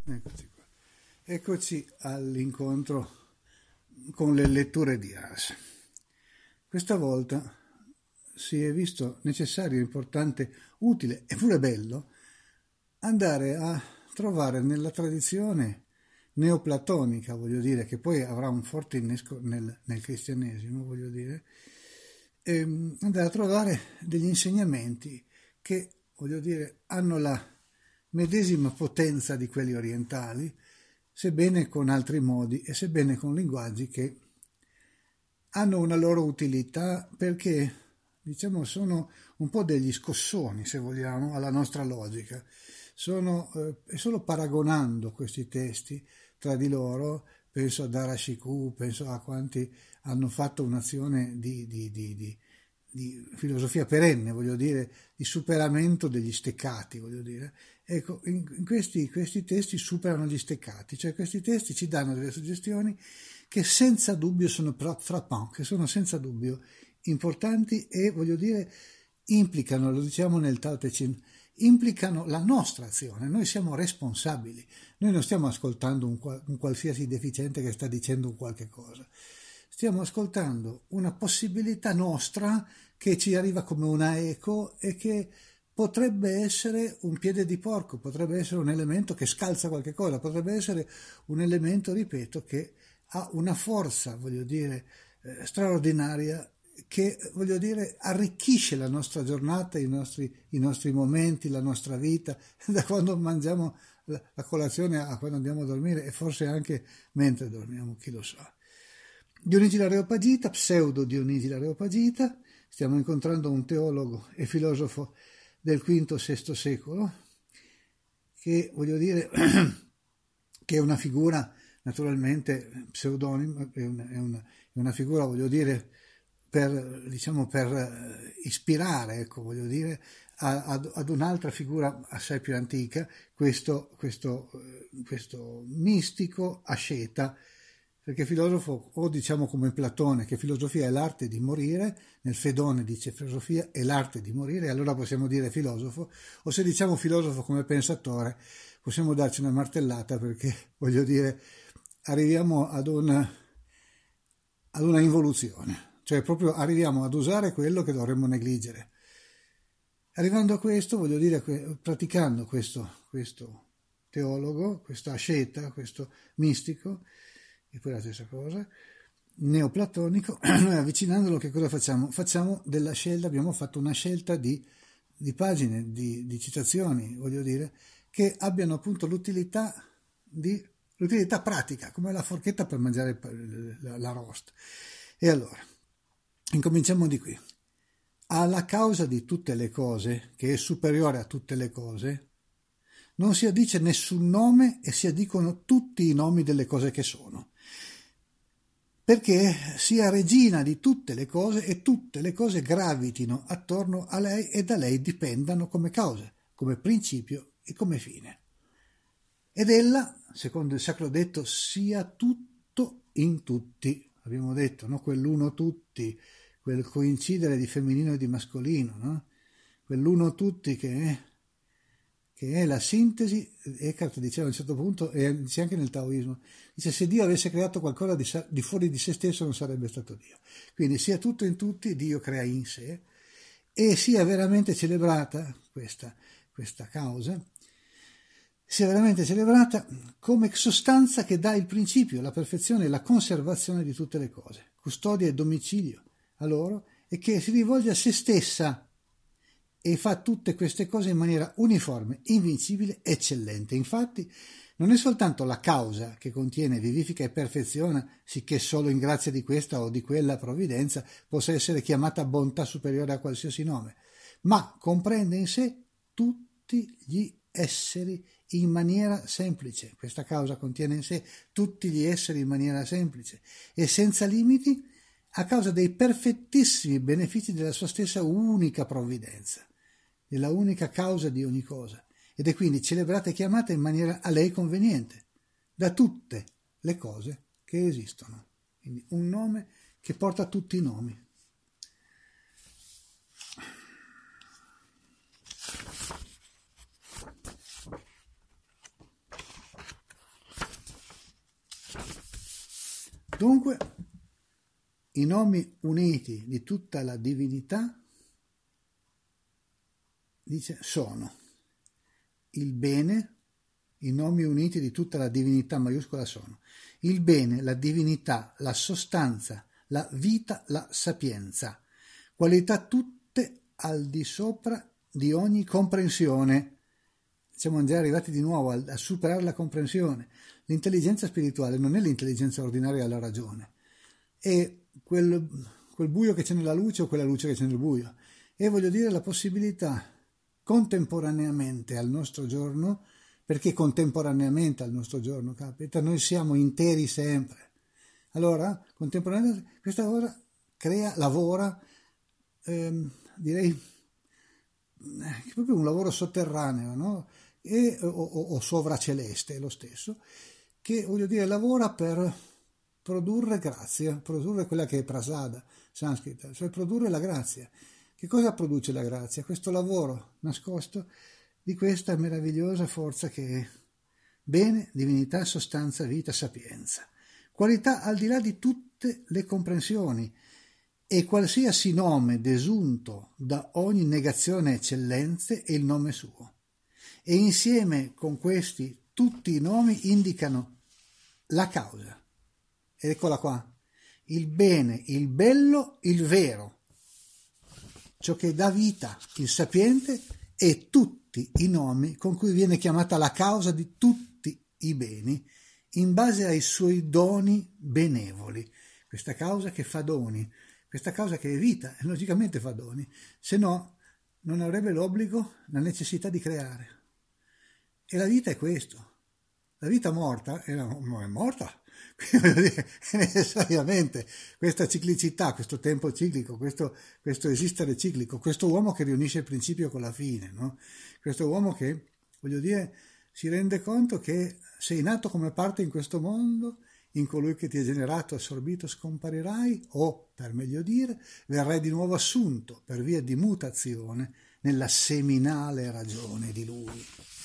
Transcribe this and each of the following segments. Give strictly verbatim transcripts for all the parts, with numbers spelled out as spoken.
Eccoci qua. Eccoci all'incontro con le letture di Ars. Questa volta si è visto necessario, importante, utile e pure bello andare a trovare nella tradizione neoplatonica, voglio dire, che poi avrà un forte innesco nel, nel cristianesimo, voglio dire, ehm, andare a trovare degli insegnamenti che, voglio dire, hanno la medesima potenza di quelli orientali, sebbene con altri modi e sebbene con linguaggi che hanno una loro utilità, perché, diciamo, sono un po' degli scossoni, se vogliamo, alla nostra logica. Sono, eh, solo paragonando questi testi tra di loro, penso a Darashiku, penso a quanti hanno fatto un'azione di, di, di, di, di filosofia perenne, voglio dire, di superamento degli steccati, voglio dire. Ecco, in, in questi, questi testi superano gli steccati, cioè questi testi ci danno delle suggestioni che senza dubbio sono frappant, che sono senza dubbio importanti e, voglio dire, implicano, lo diciamo nel Tao Te Ching, implicano la nostra azione. Noi siamo responsabili, noi non stiamo ascoltando un, un qualsiasi deficiente che sta dicendo un qualche cosa, stiamo ascoltando una possibilità nostra che ci arriva come una eco e che potrebbe essere un piede di porco, potrebbe essere un elemento che scalza qualche cosa, potrebbe essere un elemento, ripeto, che ha una forza, voglio dire, eh, straordinaria, che, voglio dire, arricchisce la nostra giornata, i nostri, i nostri momenti, la nostra vita, da quando mangiamo la, la colazione a quando andiamo a dormire e forse anche mentre dormiamo, chi lo sa. Dionigi l'Areopagita, pseudo Dionigi l'Areopagita, stiamo incontrando un teologo e filosofo del quinto sesto secolo, che, voglio dire, che è una figura naturalmente pseudonima, è una, è una, è una figura, voglio dire, per, diciamo, per ispirare, ecco, voglio dire, a, ad, ad un'altra figura assai più antica, questo, questo, questo mistico asceta, perché filosofo, o diciamo come Platone, che filosofia è l'arte di morire, nel Fedone dice filosofia è l'arte di morire, e allora possiamo dire filosofo, o se diciamo filosofo come pensatore, possiamo darci una martellata, perché, voglio dire, arriviamo ad una, ad una involuzione, cioè proprio arriviamo ad usare quello che dovremmo negligere. Arrivando a questo, voglio dire, praticando questo, questo teologo, questo asceta, questo mistico, e poi la stessa cosa, neoplatonico, noi avvicinandolo che cosa facciamo? Facciamo della scelta, abbiamo fatto una scelta di, di pagine, di, di citazioni, voglio dire, che abbiano appunto l'utilità di l'utilità pratica, come la forchetta per mangiare la, la roast. E allora, incominciamo di qui. Alla causa di tutte le cose, che è superiore a tutte le cose, non si addice nessun nome e si addicono tutti i nomi delle cose che sono, perché sia regina di tutte le cose e tutte le cose gravitino attorno a lei e da lei dipendano come causa, come principio e come fine. Ed ella, secondo il sacro detto, sia tutto in tutti, abbiamo detto, no? Quell'uno tutti, quel coincidere di femminino e di mascolino, no? Quell'uno tutti che è, che è la sintesi. Eckhart diceva a un certo punto, e dice anche nel taoismo, dice: se Dio avesse creato qualcosa di, di fuori di se stesso non sarebbe stato Dio. Quindi sia tutto in tutti, Dio crea in sé, e sia veramente celebrata questa, questa causa, sia veramente celebrata come sostanza che dà il principio, la perfezione e la conservazione di tutte le cose, custodia e domicilio a loro, e che si rivolge a se stessa e fa tutte queste cose in maniera uniforme, invincibile, eccellente. Infatti non è soltanto la causa che contiene, vivifica e perfeziona, sicché solo in grazia di questa o di quella provvidenza possa essere chiamata bontà superiore a qualsiasi nome, ma comprende in sé tutti gli esseri in maniera semplice. Questa causa contiene in sé tutti gli esseri in maniera semplice e senza limiti, a causa dei perfettissimi benefici della sua stessa unica provvidenza, della unica causa di ogni cosa, ed è quindi celebrata e chiamata in maniera a lei conveniente da tutte le cose che esistono. Quindi un nome che porta tutti i nomi. Dunque, i nomi uniti di tutta la divinità, dice, sono il bene, i nomi uniti di tutta la divinità maiuscola sono il bene, la divinità, la sostanza, la vita, la sapienza, qualità tutte al di sopra di ogni comprensione. Siamo già arrivati di nuovo a, a superare la comprensione. L'intelligenza spirituale non è l'intelligenza ordinaria della ragione, è quel, quel buio che c'è nella luce o quella luce che c'è nel buio. E voglio dire la possibilità contemporaneamente al nostro giorno, perché contemporaneamente al nostro giorno capita, noi siamo interi sempre. Allora, contemporaneamente, questa cosa crea, lavora, ehm, direi, è proprio un lavoro sotterraneo, no? E, o, o, o sovraceleste, è lo stesso, che, voglio dire, lavora per produrre grazia, produrre quella che è prasada, sanscrita, cioè produrre la grazia. Che cosa produce la grazia? Questo lavoro nascosto di questa meravigliosa forza che è bene, divinità, sostanza, vita, sapienza. Qualità al di là di tutte le comprensioni e qualsiasi nome desunto da ogni negazione eccellenze è il nome suo. E insieme con questi tutti i nomi indicano la causa. Ed eccola qua. Il bene, il bello, il vero. Ciò che dà vita, il sapiente, e tutti i nomi con cui viene chiamata la causa di tutti i beni in base ai suoi doni benevoli. Questa causa che fa doni, questa causa che è vita, e logicamente fa doni, se no non avrebbe l'obbligo, la necessità di creare. E la vita è questo. La vita morta è, non è morta, necessariamente questa ciclicità, questo tempo ciclico, questo, questo esistere ciclico, questo uomo che riunisce il principio con la fine, no? Questo uomo che, voglio dire, si rende conto che sei nato come parte in questo mondo, in colui che ti ha generato, assorbito, scomparirai, o, per meglio dire, verrai di nuovo assunto per via di mutazione nella seminale ragione di lui.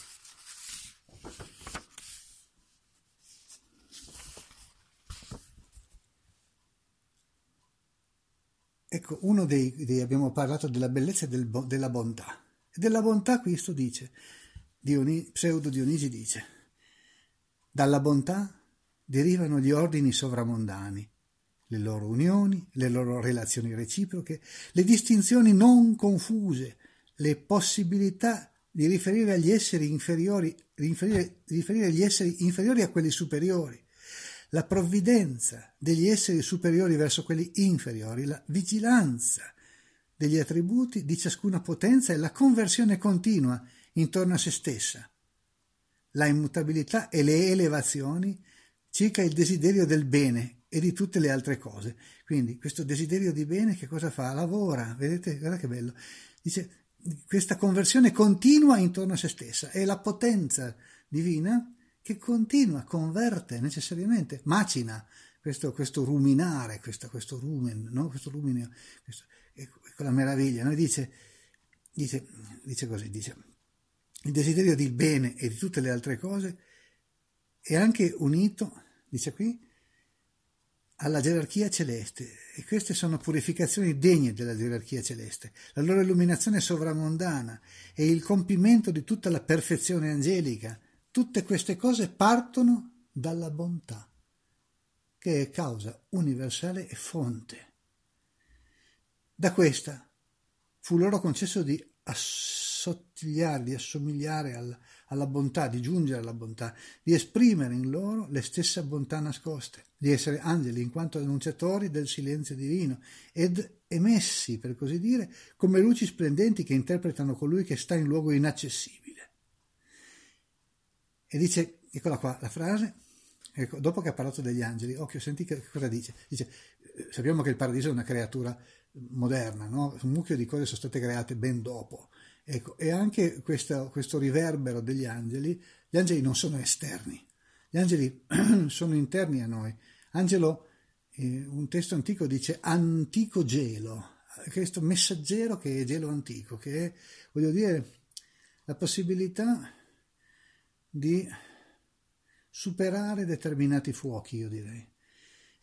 Ecco, uno dei, dei abbiamo parlato della bellezza e del, della bontà. E della bontà questo dice, Dioni, Pseudo Dionigi dice, dalla bontà derivano gli ordini sovramondani, le loro unioni, le loro relazioni reciproche, le distinzioni non confuse, le possibilità di riferire agli esseri inferiori, riferire, riferire agli esseri inferiori a quelli superiori, la provvidenza degli esseri superiori verso quelli inferiori, la vigilanza degli attributi di ciascuna potenza e la conversione continua intorno a se stessa, la immutabilità e le elevazioni circa il desiderio del bene e di tutte le altre cose. Quindi questo desiderio di bene che cosa fa? Lavora, vedete, guarda che bello, dice questa conversione continua intorno a se stessa, è la potenza divina che continua, converte necessariamente, macina questo, questo ruminare, questo, questo rumen, no? Questo ruminio, questo, ecco, ecco la meraviglia, no? dice, dice, dice così, dice, il desiderio del bene e di tutte le altre cose è anche unito, dice qui, alla gerarchia celeste, e queste sono purificazioni degne della gerarchia celeste, la loro illuminazione sovramondana e il compimento di tutta la perfezione angelica. Tutte queste cose partono dalla bontà, che è causa universale e fonte. Da questa fu loro concesso di assottigliare, di assomigliare alla, alla bontà, di giungere alla bontà, di esprimere in loro le stesse bontà nascoste, di essere angeli in quanto annunciatori del silenzio divino ed emessi, per così dire, come luci splendenti che interpretano colui che sta in luogo inaccessibile. E dice, eccola qua la frase, ecco, dopo che ha parlato degli angeli, occhio, senti che cosa dice. Dice, sappiamo che il paradiso è una creatura moderna, no? Un mucchio di cose sono state create ben dopo. Ecco, e anche questo, questo riverbero degli angeli, gli angeli non sono esterni, gli angeli sono interni a noi. Angelo, eh, un testo antico dice antico gelo, questo messaggero che è gelo antico, che è, voglio dire, la possibilità di superare determinati fuochi, io direi.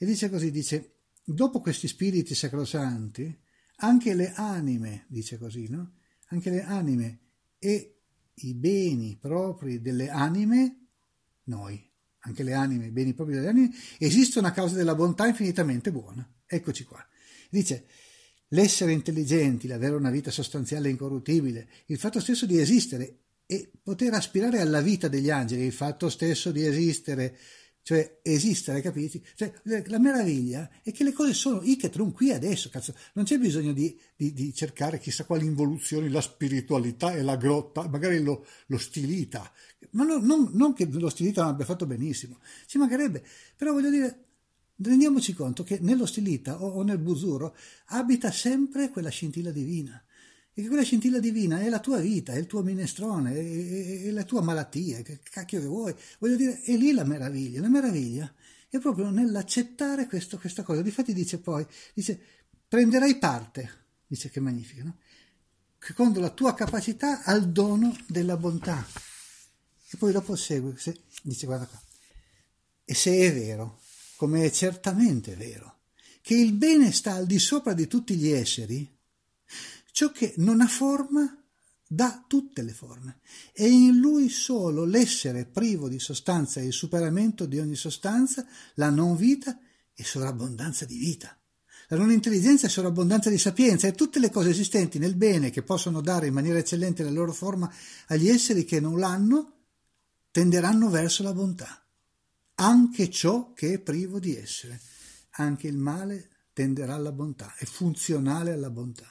E dice così, dice, dopo questi spiriti sacrosanti, anche le anime, dice così, no? Anche le anime e i beni propri delle anime, noi, anche le anime, i beni propri delle anime, esistono a causa della bontà infinitamente buona. Eccoci qua. Dice, l'essere intelligenti, l'avere una vita sostanziale e incorruttibile, il fatto stesso di esistere e poter aspirare alla vita degli angeli, il fatto stesso di esistere, cioè esistere, capiti? Cioè, la meraviglia è che le cose sono ichetrum qui adesso, cazzo, non c'è bisogno di, di, di cercare chissà quali involuzioni, la spiritualità e la grotta, magari lo, lo stilita, ma no, non, non che lo stilita non abbia fatto benissimo, ci mancherebbe, però voglio dire, rendiamoci conto che nello stilita o, o nel busuro abita sempre quella scintilla divina, e che quella scintilla divina è la tua vita, è il tuo minestrone, è, è la tua malattia, che cacchio che vuoi, voglio dire, è lì la meraviglia, la meraviglia è proprio nell'accettare questo, questa cosa. Difatti dice poi, dice, prenderai parte, dice che magnifica, no? Secondo la tua capacità al dono della bontà. E poi dopo segue, se, dice guarda qua, e se è vero, come è certamente vero, che il bene sta al di sopra di tutti gli esseri, ciò che non ha forma dà tutte le forme, e in lui solo l'essere privo di sostanza e il superamento di ogni sostanza, la non vita e sovrabbondanza di vita, la non intelligenza e sovrabbondanza di sapienza, e tutte le cose esistenti nel bene che possono dare in maniera eccellente la loro forma agli esseri che non l'hanno, tenderanno verso la bontà. Anche ciò che è privo di essere, anche il male tenderà alla bontà, è funzionale alla bontà.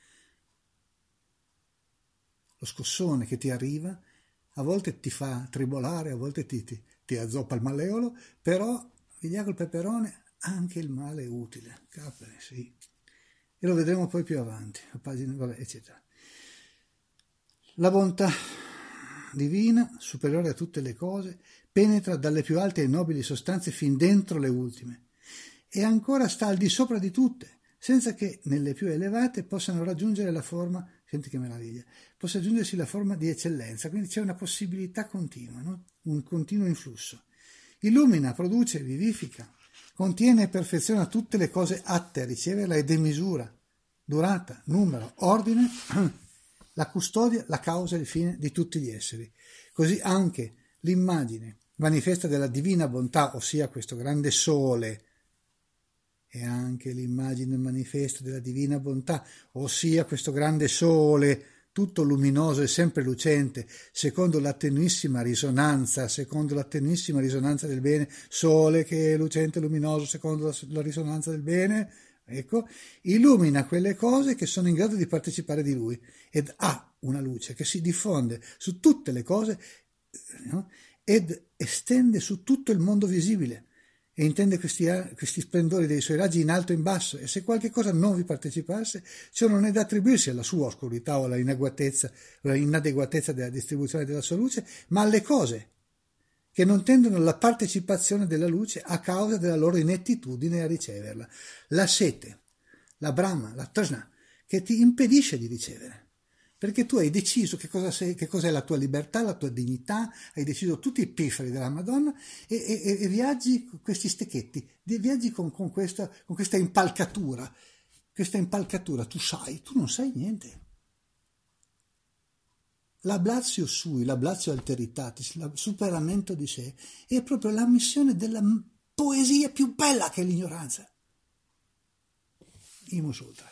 Lo scossone che ti arriva a volte ti fa tribolare, a volte ti, ti, ti azzoppa il malleolo, però vigliacco il peperone, anche il male è utile, capre, sì. E lo vedremo poi più avanti, a pagina, vabbè, eccetera. La bontà divina, superiore a tutte le cose, penetra dalle più alte e nobili sostanze fin dentro le ultime, e ancora sta al di sopra di tutte, senza che nelle più elevate possano raggiungere la forma, senti che meraviglia, possa raggiungersi la forma di eccellenza, quindi c'è una possibilità continua, no? Un continuo influsso. Illumina, produce, vivifica, contiene e perfeziona tutte le cose atte a riceverla ed è misura, durata, numero, ordine, la custodia, la causa e il fine di tutti gli esseri. Così anche l'immagine manifesta della divina bontà, ossia questo grande sole, e anche l'immagine manifesta della divina bontà, ossia questo grande sole, tutto luminoso e sempre lucente, secondo la tenuissima risonanza, secondo la tenuissima risonanza del bene, sole che è lucente e luminoso secondo la, la risonanza del bene, ecco, illumina quelle cose che sono in grado di partecipare di lui, ed ha una luce che si diffonde su tutte le cose, no? Ed estende su tutto il mondo visibile, e intende questi, questi splendori dei suoi raggi in alto e in basso, e se qualche cosa non vi partecipasse, ciò non è da attribuirsi alla sua oscurità o alla inadeguatezza, alla inadeguatezza della distribuzione della sua luce, ma alle cose che non tendono alla partecipazione della luce a causa della loro inettitudine a riceverla. La sete, la brama, la trasna, che ti impedisce di ricevere. Perché tu hai deciso che cosa sei, che cos'è la tua libertà, la tua dignità, hai deciso tutti i pifferi della Madonna e, e, e viaggi con questi stecchetti, viaggi con, con, questa, con questa impalcatura, questa impalcatura, tu sai, tu non sai niente. L'ablatio sui, l'ablatio alteritatis, il superamento di sé, è proprio la missione della poesia più bella che è l'ignoranza. Imus ultra.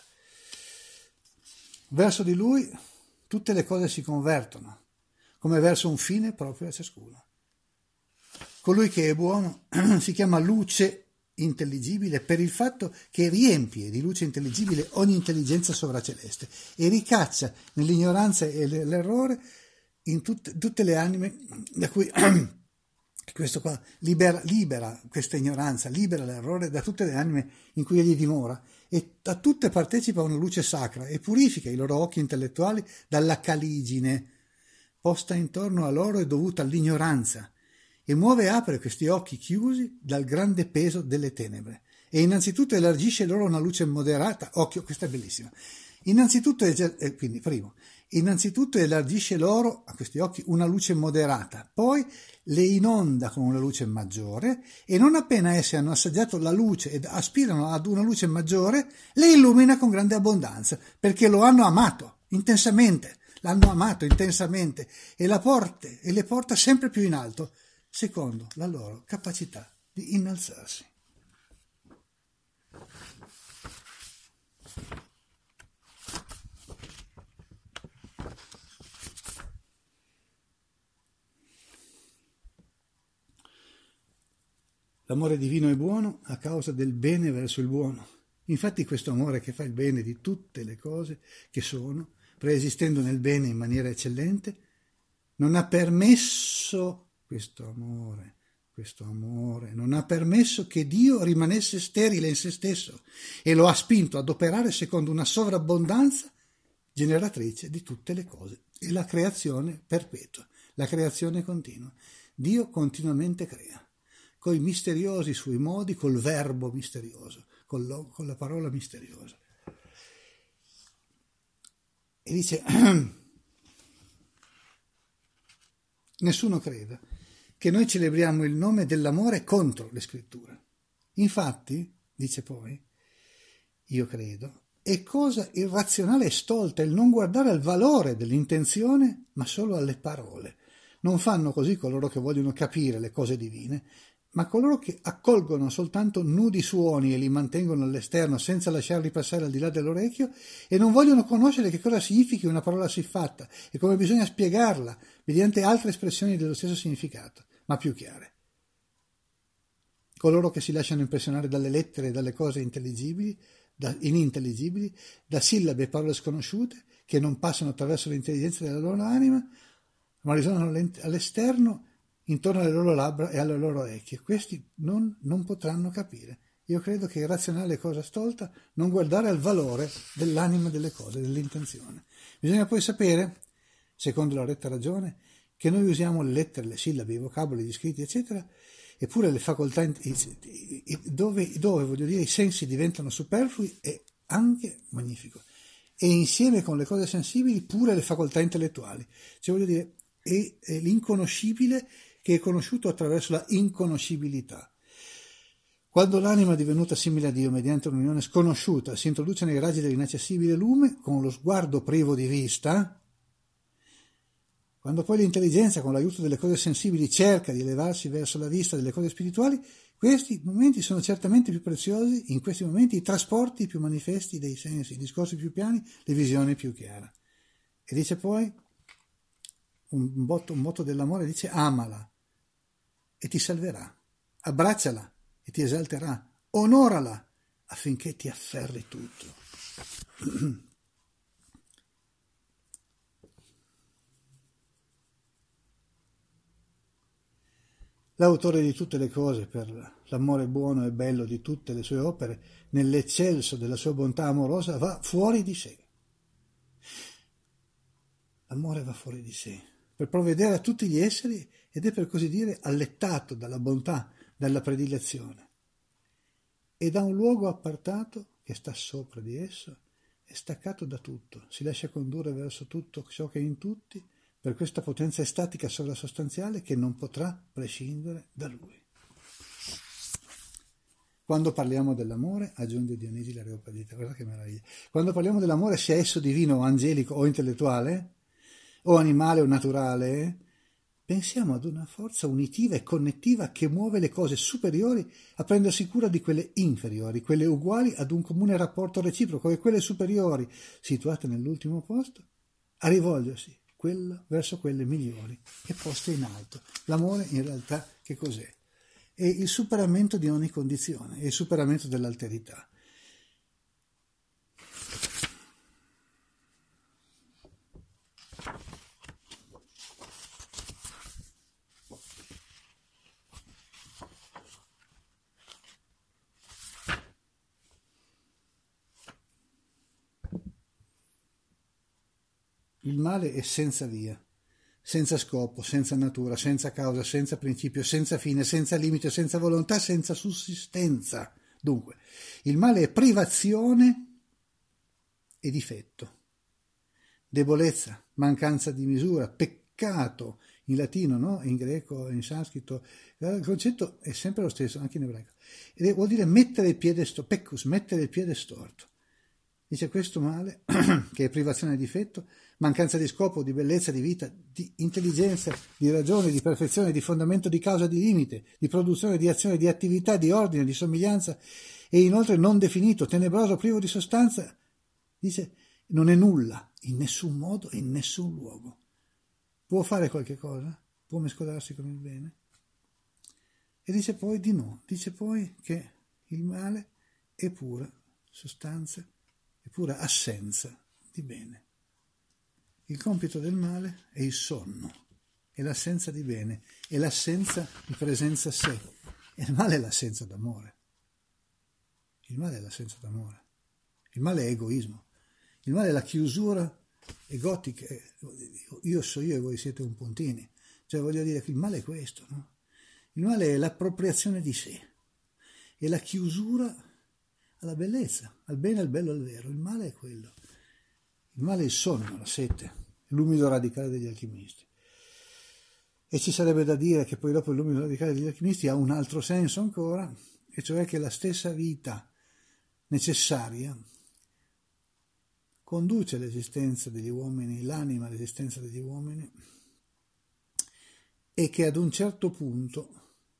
Verso di lui tutte le cose si convertono, come verso un fine proprio a ciascuno. Colui che è buono si chiama luce intelligibile per il fatto che riempie di luce intelligibile ogni intelligenza sovraceleste e ricaccia nell'ignoranza e l'errore in tutte, tutte le anime da cui questo qua libera, libera questa ignoranza, libera l'errore da tutte le anime in cui egli dimora, e a tutte partecipa una luce sacra e purifica i loro occhi intellettuali dalla caligine posta intorno a loro e dovuta all'ignoranza, e muove e apre questi occhi chiusi dal grande peso delle tenebre, e innanzitutto elargisce loro una luce moderata, occhio, questa è bellissima, innanzitutto, eh, quindi primo, Innanzitutto elargisce loro, a questi occhi, una luce moderata, poi le inonda con una luce maggiore e non appena essi hanno assaggiato la luce ed aspirano ad una luce maggiore, le illumina con grande abbondanza, perché lo hanno amato intensamente, l'hanno amato intensamente e, la porte, e le porta sempre più in alto, secondo la loro capacità di innalzarsi. L'amore divino è buono a causa del bene verso il buono. Infatti questo amore che fa il bene di tutte le cose che sono, preesistendo nel bene in maniera eccellente, non ha permesso, questo amore, questo amore, non ha permesso che Dio rimanesse sterile in se stesso e lo ha spinto ad operare secondo una sovrabbondanza generatrice di tutte le cose e la creazione perpetua, la creazione continua. Dio continuamente crea, coi misteriosi suoi modi, col verbo misterioso, con, lo, con la parola misteriosa. E dice, nessuno creda che noi celebriamo il nome dell'amore contro le scritture. Infatti, dice poi, io credo, è cosa irrazionale e stolta il non guardare al valore dell'intenzione, ma solo alle parole. Non fanno così coloro che vogliono capire le cose divine, ma coloro che accolgono soltanto nudi suoni e li mantengono all'esterno senza lasciarli passare al di là dell'orecchio e non vogliono conoscere che cosa significhi una parola siffatta e come bisogna spiegarla mediante altre espressioni dello stesso significato, ma più chiare. Coloro che si lasciano impressionare dalle lettere e dalle cose intelligibili, da, inintelligibili, da sillabe e parole sconosciute che non passano attraverso l'intelligenza della loro anima, ma risuonano all'esterno intorno alle loro labbra e alle loro orecchie. Questi non, non potranno capire. Io credo che è razionale cosa stolta non guardare al valore dell'anima delle cose, dell'intenzione. Bisogna poi sapere, secondo la retta ragione, che noi usiamo le lettere, le sillabe, i vocaboli, gli scritti, eccetera, eppure le facoltà dove, dove voglio dire, i sensi diventano superflui è anche magnifico. E insieme con le cose sensibili pure le facoltà intellettuali. Cioè voglio dire, è, è l'inconoscibile che è conosciuto attraverso la inconoscibilità. Quando l'anima è divenuta simile a Dio mediante un'unione sconosciuta si introduce nei raggi dell'inaccessibile lume con lo sguardo privo di vista, quando poi l'intelligenza con l'aiuto delle cose sensibili cerca di elevarsi verso la vista delle cose spirituali, questi momenti sono certamente più preziosi, in questi momenti i trasporti più manifesti dei sensi, i discorsi più piani, le visioni più chiare. E dice poi, un motto, un motto dell'amore, dice amala e ti salverà, abbracciala e ti esalterà, onorala affinché ti afferri tutto. L'autore di tutte le cose, per l'amore buono e bello di tutte le sue opere, nell'eccelso della sua bontà amorosa, va fuori di sé. L'amore va fuori di sé, per provvedere a tutti gli esseri ed è per così dire allettato dalla bontà, dalla predilezione. E da un luogo appartato, che sta sopra di esso, è staccato da tutto, si lascia condurre verso tutto ciò che è in tutti, per questa potenza estatica sovrasostanziale che non potrà prescindere da lui. Quando parliamo dell'amore, aggiunge Dionigi l'Areopagita, guarda che meraviglia, quando parliamo dell'amore, sia esso divino o angelico o intellettuale, o animale o naturale, pensiamo ad una forza unitiva e connettiva che muove le cose superiori a prendersi cura di quelle inferiori, quelle uguali ad un comune rapporto reciproco e quelle superiori, situate nell'ultimo posto, a rivolgersi quella verso quelle migliori e poste in alto. L'amore in realtà che cos'è? È il superamento di ogni condizione, è il superamento dell'alterità. Il male è senza via, senza scopo, senza natura, senza causa, senza principio, senza fine, senza limite, senza volontà, senza sussistenza. Dunque, il male è privazione e difetto, debolezza, mancanza di misura, peccato in latino, no? In greco, in sanscrito, il concetto è sempre lo stesso, anche in ebraico. Ed vuol dire mettere il piede storto, peccus, mettere il piede storto. Dice questo male, che è privazione di difetto, mancanza di scopo, di bellezza, di vita, di intelligenza, di ragione, di perfezione, di fondamento, di causa, di limite, di produzione, di azione, di attività, di ordine, di somiglianza, e inoltre non definito, tenebroso, privo di sostanza, dice, non è nulla, in nessun modo, in nessun luogo. Può fare qualche cosa? Può mescolarsi con il bene? E dice poi di no, dice poi che il male è pura sostanza, è pura assenza di bene. Il compito del male è il sonno, è l'assenza di bene, è l'assenza di presenza a sé. E il male è l'assenza d'amore. Il male è l'assenza d'amore. Il male è egoismo. Il male è la chiusura egotica. Io so io e voi siete un puntini. Cioè voglio dire che il male è questo, no? Il male è l'appropriazione di sé. È la chiusura alla bellezza, al bene, al bello, al vero. Il male è quello. Il male è il sonno, la sete, l'umido radicale degli alchimisti. E ci sarebbe da dire che poi dopo l'umido radicale degli alchimisti ha un altro senso ancora, e cioè che la stessa vita necessaria conduce l'esistenza degli uomini, l'anima all'esistenza degli uomini, e che ad un certo punto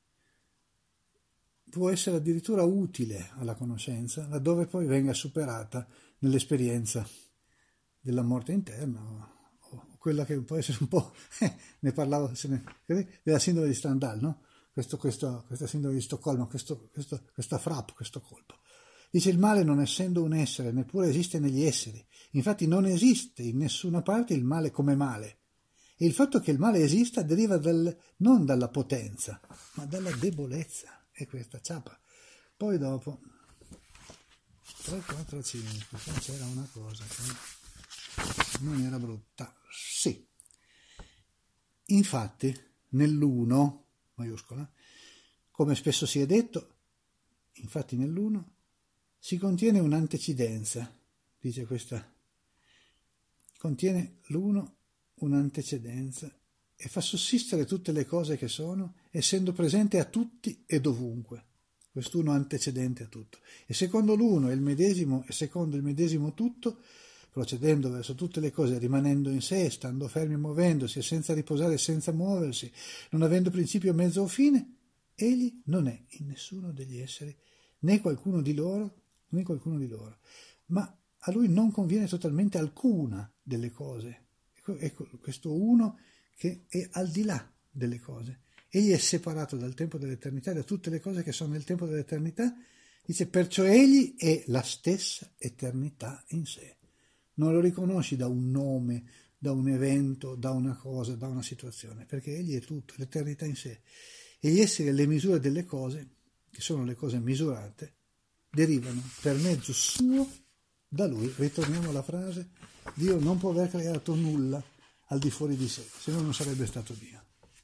può essere addirittura utile alla conoscenza, laddove poi venga superata nell'esperienza della morte interna, o quella che può essere un po', eh, ne parlavo se ne, della sindrome di Stendhal, no? Questo, questo, questa sindrome di Stoccolma, questo, questo, questa frapp, questo colpo. Dice il male non essendo un essere, neppure esiste negli esseri. Infatti non esiste in nessuna parte il male come male. E il fatto che il male esista deriva dal, non dalla potenza, ma dalla debolezza. E questa ciapa. Poi dopo tre, quattro, cinque, qua c'era una cosa che non era brutta. Sì. Infatti, nell'uno, maiuscola, come spesso si è detto, infatti nell'uno si contiene un'antecedenza, dice questa, contiene l'uno un'antecedenza e fa sussistere tutte le cose che sono, essendo presente a tutti e dovunque. Quest'uno antecedente a tutto. E secondo l'uno è il medesimo, e secondo il medesimo tutto, procedendo verso tutte le cose, rimanendo in sé, stando fermi e muovendosi, e senza riposare e senza muoversi, non avendo principio, mezzo o fine, egli non è in nessuno degli esseri, né qualcuno di loro, né qualcuno di loro. Ma a lui non conviene totalmente alcuna delle cose. Ecco, ecco questo uno che è al di là delle cose. Egli è separato dal tempo dell'eternità, da tutte le cose che sono nel tempo dell'eternità, dice perciò egli è la stessa eternità in sé. Non lo riconosci da un nome, da un evento, da una cosa, da una situazione, perché egli è tutto, l'eternità in sé. E gli esseri e le misure delle cose, che sono le cose misurate, derivano per mezzo suo da lui. Ritorniamo alla frase, Dio non può aver creato nulla al di fuori di sé, se no non sarebbe stato Dio.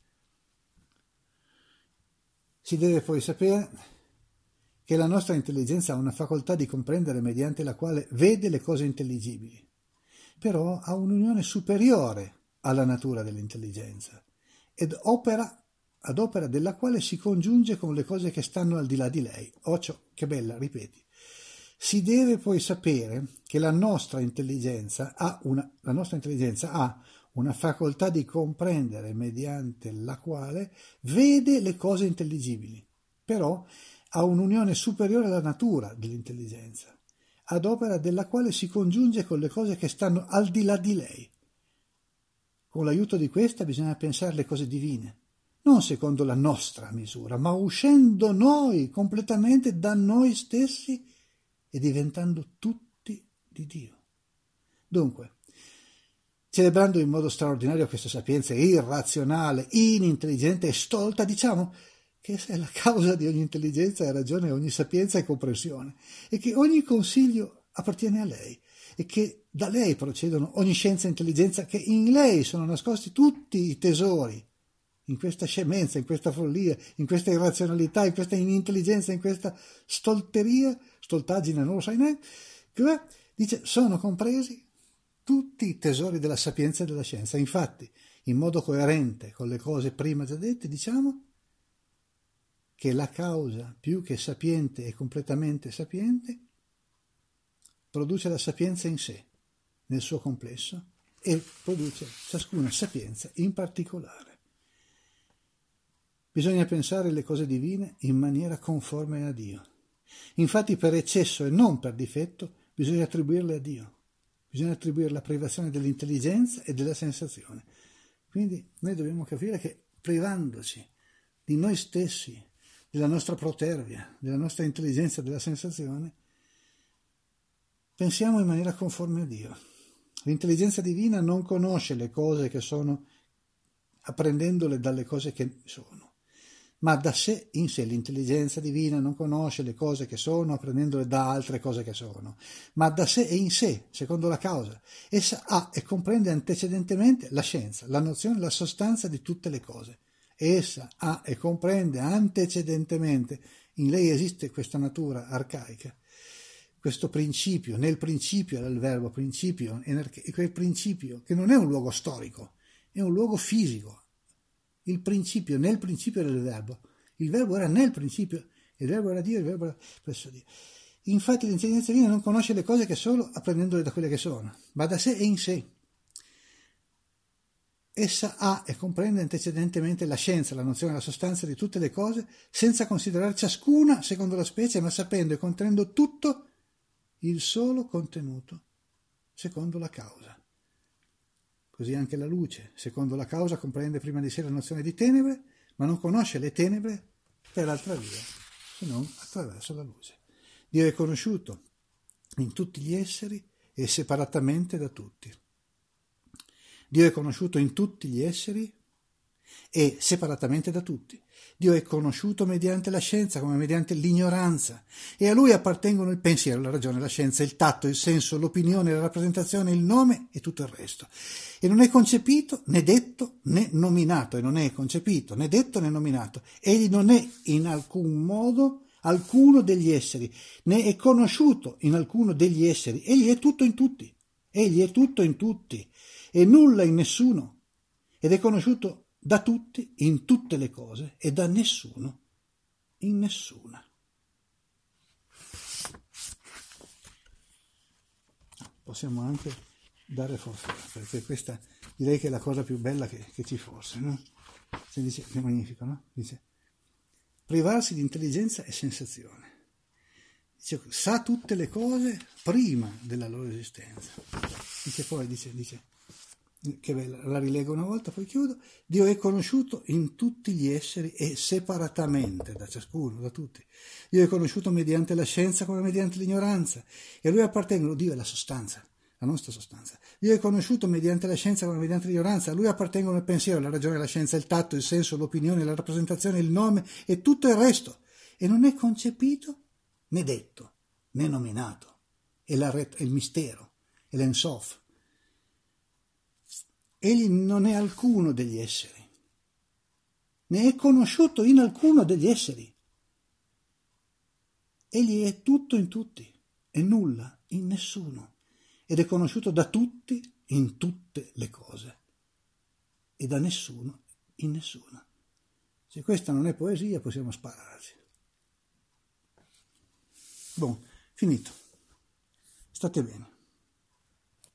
Si deve poi sapere che la nostra intelligenza ha una facoltà di comprendere mediante la quale vede le cose intelligibili, però ha un'unione superiore alla natura dell'intelligenza ed opera, ad opera della quale si congiunge con le cose che stanno al di là di lei. Occhio, che bella, ripeti. Si deve poi sapere che la nostra intelligenza ha una, la nostra intelligenza ha una facoltà di comprendere mediante la quale vede le cose intelligibili, però ha un'unione superiore alla natura dell'intelligenza, ad opera della quale si congiunge con le cose che stanno al di là di lei. Con l'aiuto di questa bisogna pensare le cose divine, non secondo la nostra misura, ma uscendo noi completamente da noi stessi e diventando tutti di Dio. Dunque, celebrando in modo straordinario questa sapienza irrazionale, inintelligente e stolta, diciamo che essa è la causa di ogni intelligenza e ragione, ogni sapienza e comprensione, e che ogni consiglio appartiene a lei, e che da lei procedono ogni scienza e intelligenza, che in lei sono nascosti tutti i tesori, in questa scemenza, in questa follia, in questa irrazionalità, in questa inintelligenza, in questa stolteria, stoltaggine, non lo sai neanche, che dice, sono compresi tutti i tesori della sapienza e della scienza. Infatti, in modo coerente con le cose prima già dette, diciamo che la causa più che sapiente e completamente sapiente produce la sapienza in sé, nel suo complesso, e produce ciascuna sapienza in particolare. Bisogna pensare le cose divine in maniera conforme a Dio. Infatti, per eccesso e non per difetto, bisogna attribuirle a Dio. Bisogna attribuire la privazione dell'intelligenza e della sensazione. Quindi noi dobbiamo capire che privandoci di noi stessi, della nostra protervia, della nostra intelligenza, della sensazione, pensiamo in maniera conforme a Dio. L'intelligenza divina non conosce le cose che sono apprendendole dalle cose che sono, ma da sé in sé. L'intelligenza divina non conosce le cose che sono apprendendole da altre cose che sono, ma da sé e in sé, secondo la causa. Essa ha e comprende antecedentemente la scienza, la nozione, la sostanza di tutte le cose. Essa ha e comprende antecedentemente, in lei esiste questa natura arcaica, questo principio, nel principio era il verbo principio, e quel principio che non è un luogo storico, è un luogo fisico. Il principio, nel principio era il verbo, il verbo era nel principio, il verbo era Dio, il verbo era presso Dio. Infatti l'intelligenza divina non conosce le cose che solo apprendendole da quelle che sono, ma da sé e in sé. Essa ha e comprende antecedentemente la scienza, la nozione, la sostanza di tutte le cose, senza considerare ciascuna secondo la specie, ma sapendo e contenendo tutto il solo contenuto secondo la causa. Così anche la luce, secondo la causa, comprende prima di sé la nozione di tenebre, ma non conosce le tenebre per altra via, se non attraverso la luce. Dio è conosciuto in tutti gli esseri e separatamente da tutti. Dio è conosciuto in tutti gli esseri e separatamente da tutti. Dio è conosciuto mediante la scienza come mediante l'ignoranza, e a Lui appartengono il pensiero, la ragione, la scienza, il tatto, il senso, l'opinione, la rappresentazione, il nome e tutto il resto. E non è concepito né detto né nominato, e non è concepito né detto né nominato. Egli non è in alcun modo alcuno degli esseri, né è conosciuto in alcuno degli esseri. Egli è tutto in tutti, egli è tutto in tutti, e nulla in nessuno, ed è conosciuto da tutti in tutte le cose e da nessuno in nessuna. Possiamo anche dare forza, perché questa direi che è la cosa più bella che, che ci fosse, no? Se dice, che è magnifico, no? Dice, privarsi di intelligenza e sensazione. Dice, sa tutte le cose prima della loro esistenza. Dice poi, dice, dice, che bella, la rilego una volta, poi chiudo. Dio è conosciuto in tutti gli esseri e separatamente da ciascuno, da tutti. Dio è conosciuto mediante la scienza come mediante l'ignoranza, e a Lui appartengono, Dio è la sostanza, la nostra sostanza. Dio è conosciuto mediante la scienza come mediante l'ignoranza, a Lui appartengono il pensiero, la ragione, la scienza, il tatto, il senso, l'opinione, la rappresentazione, il nome e tutto il resto, e non è concepito né detto né nominato, è, la, è il mistero, è l'ensof. Egli non è alcuno degli esseri, né è conosciuto in alcuno degli esseri. Egli è tutto in tutti e nulla in nessuno, ed è conosciuto da tutti in tutte le cose e da nessuno in nessuna. Se questa non è poesia, possiamo spararci. Buon, finito. State bene.